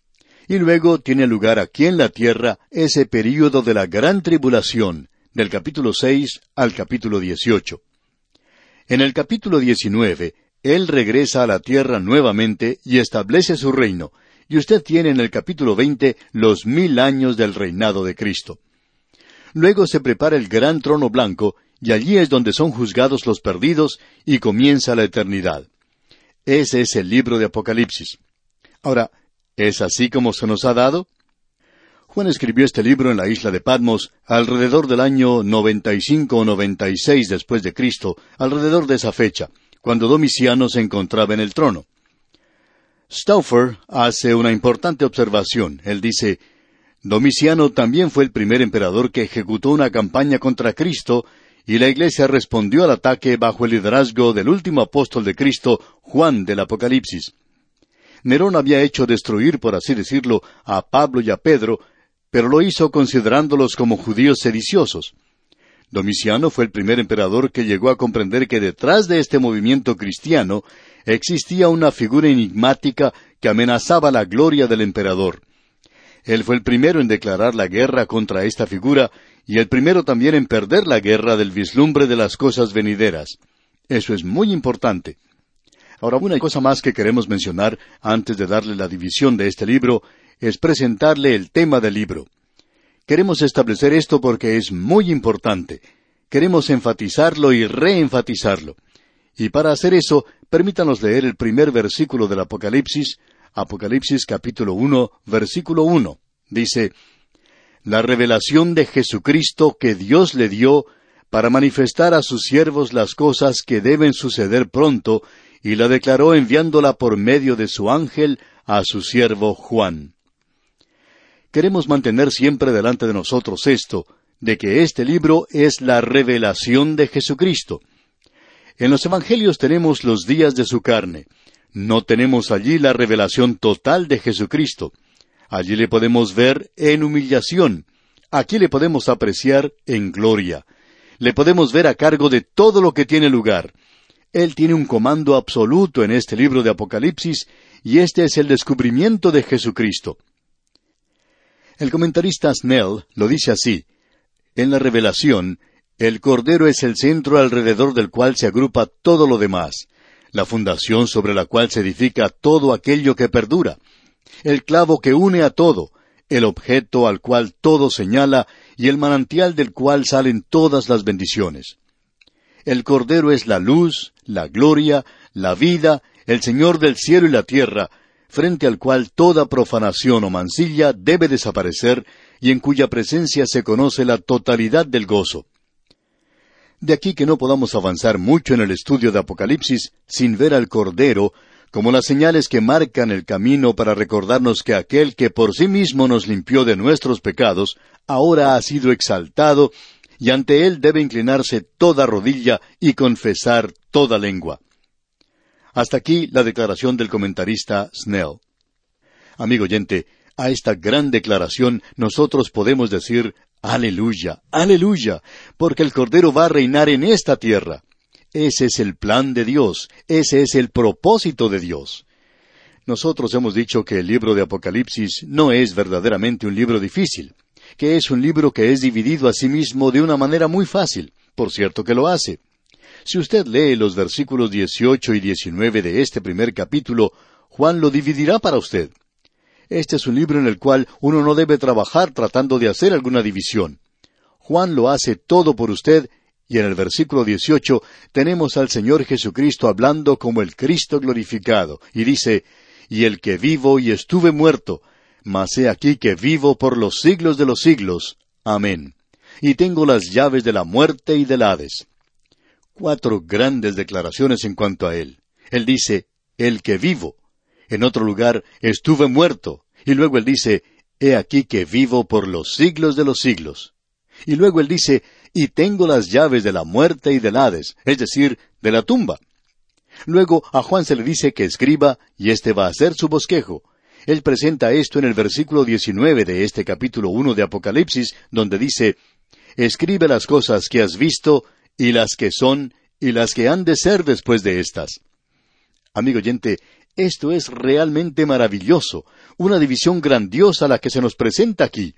Y luego tiene lugar aquí en la tierra ese período de la gran tribulación, del capítulo seis al capítulo dieciocho. En el capítulo diecinueve, Él regresa a la tierra nuevamente y establece su reino, y usted tiene en el capítulo veinte los mil años del reinado de Cristo. Luego se prepara el gran trono blanco, y allí es donde son juzgados los perdidos, y comienza la eternidad. Ese es el libro de Apocalipsis. Ahora, ¿es así como se nos ha dado? Juan escribió este libro en la isla de Patmos alrededor del año noventa y cinco o noventa y seis después de Cristo, alrededor de esa fecha, cuando Domiciano se encontraba en el trono. Stauffer hace una importante observación. Él dice, Domiciano también fue el primer emperador que ejecutó una campaña contra Cristo, y la Iglesia respondió al ataque bajo el liderazgo del último apóstol de Cristo, Juan del Apocalipsis. Nerón había hecho destruir, por así decirlo, a Pablo y a Pedro, pero lo hizo considerándolos como judíos sediciosos. Domiciano fue el primer emperador que llegó a comprender que detrás de este movimiento cristiano existía una figura enigmática que amenazaba la gloria del emperador. Él fue el primero en declarar la guerra contra esta figura y el primero también en perder la guerra del vislumbre de las cosas venideras. Eso es muy importante. Ahora, una cosa más que queremos mencionar antes de darle la división de este libro es presentarle el tema del libro. Queremos establecer esto porque es muy importante. Queremos enfatizarlo y reenfatizarlo. Y para hacer eso, permítanos leer el primer versículo del Apocalipsis, Apocalipsis capítulo uno, versículo uno. Dice, la revelación de Jesucristo que Dios le dio para manifestar a sus siervos las cosas que deben suceder pronto, y la declaró enviándola por medio de su ángel a su siervo Juan. Queremos mantener siempre delante de nosotros esto, de que este libro es la revelación de Jesucristo. En los Evangelios tenemos los días de su carne. No tenemos allí la revelación total de Jesucristo. Allí le podemos ver en humillación. Aquí le podemos apreciar en gloria. Le podemos ver a cargo de todo lo que tiene lugar. Él tiene un comando absoluto en este libro de Apocalipsis, y este es el descubrimiento de Jesucristo. El comentarista Snell lo dice así, en la revelación, el Cordero es el centro alrededor del cual se agrupa todo lo demás, la fundación sobre la cual se edifica todo aquello que perdura, el clavo que une a todo, el objeto al cual todo señala y el manantial del cual salen todas las bendiciones. El Cordero es la luz, la gloria, la vida, el Señor del cielo y la tierra, frente al cual toda profanación o mancilla debe desaparecer y en cuya presencia se conoce la totalidad del gozo. De aquí que no podamos avanzar mucho en el estudio de Apocalipsis sin ver al Cordero como las señales que marcan el camino para recordarnos que aquel que por sí mismo nos limpió de nuestros pecados, ahora ha sido exaltado, y ante él debe inclinarse toda rodilla y confesar toda lengua. Hasta aquí la declaración del comentarista Snell. Amigo oyente, a esta gran declaración nosotros podemos decir aleluya, aleluya, porque el Cordero va a reinar en esta tierra. Ese es el plan de Dios, ese es el propósito de Dios. Nosotros hemos dicho que el libro de Apocalipsis no es verdaderamente un libro difícil, que es un libro que es dividido a sí mismo de una manera muy fácil. Por cierto que lo hace. Si usted lee los versículos dieciocho y diecinueve de este primer capítulo, Juan lo dividirá para usted. Este es un libro en el cual uno no debe trabajar tratando de hacer alguna división. Juan lo hace todo por usted, y en el versículo dieciocho tenemos al Señor Jesucristo hablando como el Cristo glorificado, y dice, «Y el que vivo y estuve muerto, mas he aquí que vivo por los siglos de los siglos. Amén. Y tengo las llaves de la muerte y del Hades». Cuatro grandes declaraciones en cuanto a Él. Él dice, «el que vivo». En otro lugar, «estuve muerto». Y luego Él dice, «he aquí que vivo por los siglos de los siglos». Y luego Él dice, «y tengo las llaves de la muerte y del Hades», es decir, de la tumba. Luego a Juan se le dice que escriba, y éste va a hacer su bosquejo. Él presenta esto en el versículo diecinueve de este capítulo uno de Apocalipsis, donde dice, «escribe las cosas que has visto, y las que son, y las que han de ser después de estas». Amigo oyente, esto es realmente maravilloso, una división grandiosa la que se nos presenta aquí.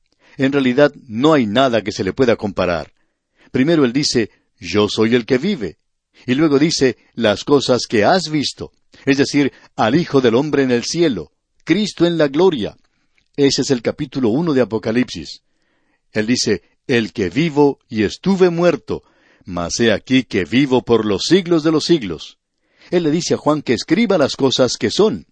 En realidad no hay nada que se le pueda comparar. Primero él dice, yo soy el que vive. Y luego dice, las cosas que has visto. Es decir, al Hijo del Hombre en el cielo, Cristo en la gloria. Ese es el capítulo uno de Apocalipsis. Él dice, el que vivo y estuve muerto, mas he aquí que vivo por los siglos de los siglos. Él le dice a Juan que escriba las cosas que son.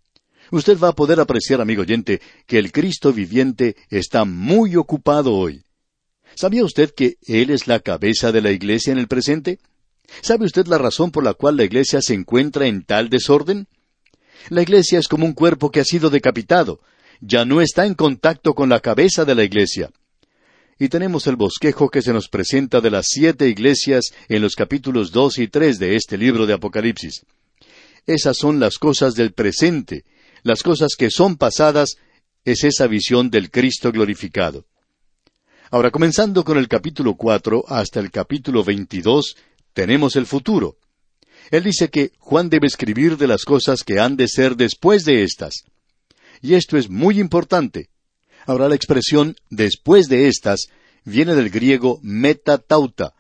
Usted va a poder apreciar, amigo oyente, que el Cristo viviente está muy ocupado hoy. ¿Sabía usted que Él es la cabeza de la iglesia en el presente? ¿Sabe usted la razón por la cual la iglesia se encuentra en tal desorden? La iglesia es como un cuerpo que ha sido decapitado. Ya no está en contacto con la cabeza de la iglesia. Y tenemos el bosquejo que se nos presenta de las siete iglesias en los capítulos dos y tres de este libro de Apocalipsis. Esas son las cosas del presente. Las cosas que son pasadas es esa visión del Cristo glorificado. Ahora, comenzando con el capítulo cuatro hasta el capítulo veintidós, tenemos el futuro. Él dice que Juan debe escribir de las cosas que han de ser después de estas. Y esto es muy importante. Ahora, la expresión después de estas viene del griego metatauta.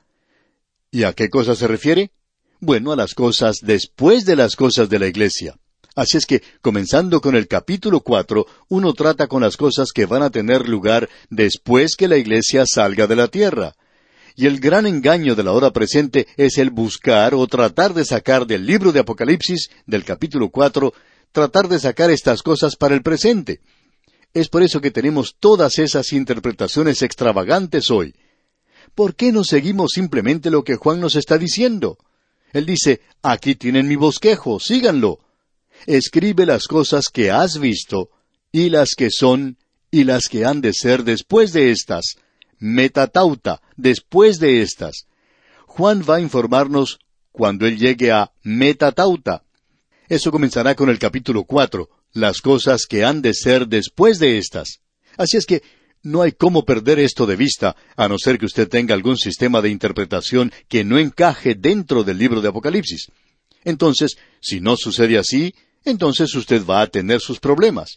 ¿Y a qué cosa se refiere? Bueno, a las cosas después de las cosas de la iglesia. Así es que, comenzando con el capítulo cuatro, uno trata con las cosas que van a tener lugar después que la iglesia salga de la tierra. Y el gran engaño de la hora presente es el buscar o tratar de sacar del libro de Apocalipsis, del capítulo cuatro, tratar de sacar estas cosas para el presente. Es por eso que tenemos todas esas interpretaciones extravagantes hoy. ¿Por qué no seguimos simplemente lo que Juan nos está diciendo? Él dice, aquí tienen mi bosquejo, síganlo. Escribe las cosas que has visto, y las que son, y las que han de ser después de estas. Metatauta, después de estas. Juan va a informarnos cuando él llegue a metatauta. Eso comenzará con el capítulo cuatro, las cosas que han de ser después de estas. Así es que no hay cómo perder esto de vista, a no ser que usted tenga algún sistema de interpretación que no encaje dentro del libro de Apocalipsis. Entonces, si no sucede así, entonces usted va a tener sus problemas.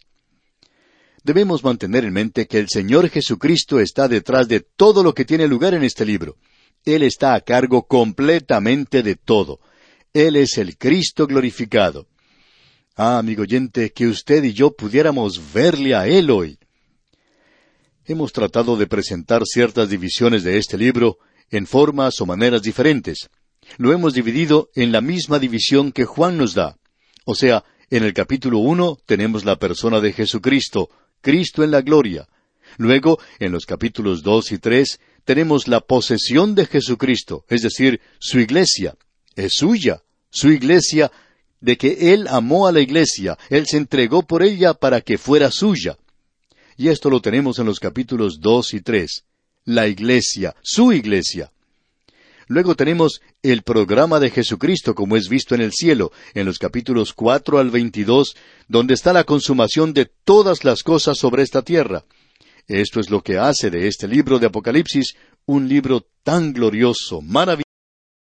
Debemos mantener en mente que el Señor Jesucristo está detrás de todo lo que tiene lugar en este libro. Él está a cargo completamente de todo. Él es el Cristo glorificado. Ah, amigo oyente, que usted y yo pudiéramos verle a Él hoy. Hemos tratado de presentar ciertas divisiones de este libro en formas o maneras diferentes. Lo hemos dividido en la misma división que Juan nos da. O sea, en el capítulo uno tenemos la persona de Jesucristo, Cristo en la gloria. Luego, en los capítulos dos y tres, tenemos la posesión de Jesucristo, es decir, su iglesia. Es suya, su iglesia, de que Él amó a la iglesia, Él se entregó por ella para que fuera suya. Y esto lo tenemos en los capítulos dos y tres. La iglesia, su iglesia. Luego tenemos el programa de Jesucristo como es visto en el cielo, en los capítulos cuatro al veintidós, donde está la consumación de todas las cosas sobre esta tierra. Esto es lo que hace de este libro de Apocalipsis un libro tan glorioso, maravilloso.